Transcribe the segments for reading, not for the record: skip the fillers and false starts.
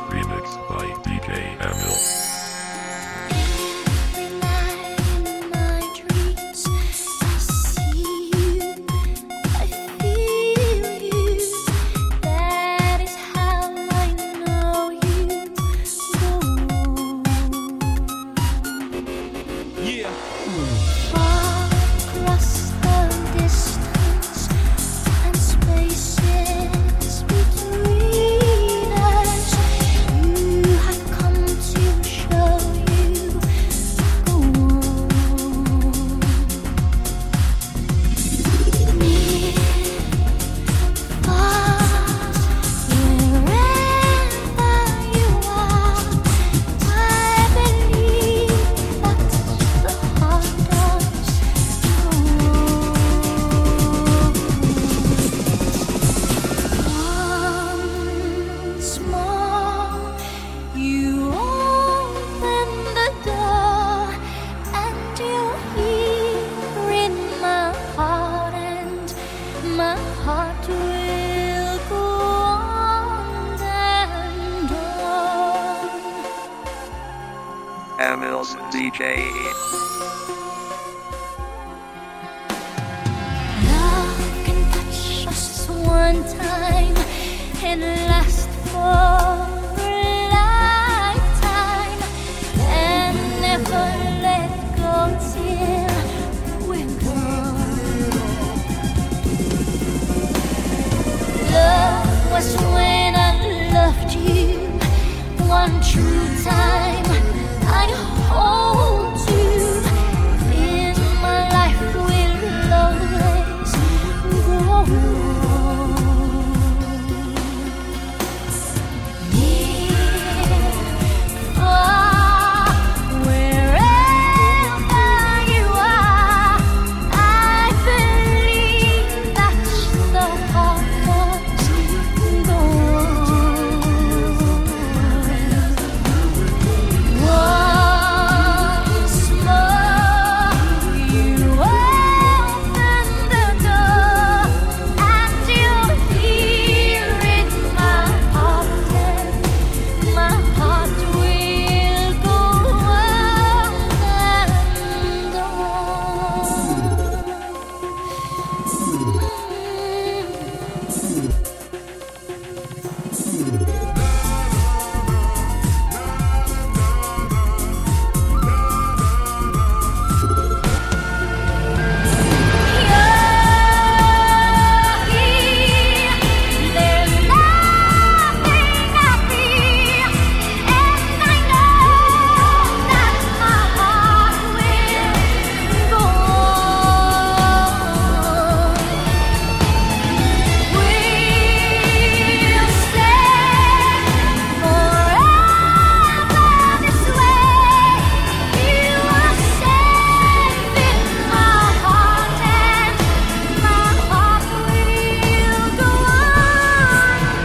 Remixed by DJ Emil. Every night in my dreams, I see you, I feel you. That is how I know you go. Yeah. Far across the distance and spaces between us, you have come to show you go on. Near, far, wherever you are, I believe that the heart does go on. Once more, you open the door, and you're here in my heart, and my heart will go on and on. Emil's DJ. Love can touch us one time and last for a lifetime, and never let go till we're gone. Love was when I loved you one true time. I hold you in my life, will always go on. Near, far, wherever you are, I believe that the heart does go on. Once more, you open the door, and you're here in my heart, and my heart will go on and There's nothing I fear, and I know that my heart will go on. We'll stay forever this way. You are safe in my heart, and my heart will go on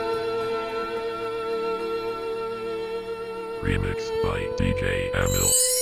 Remixed by DJ Emil.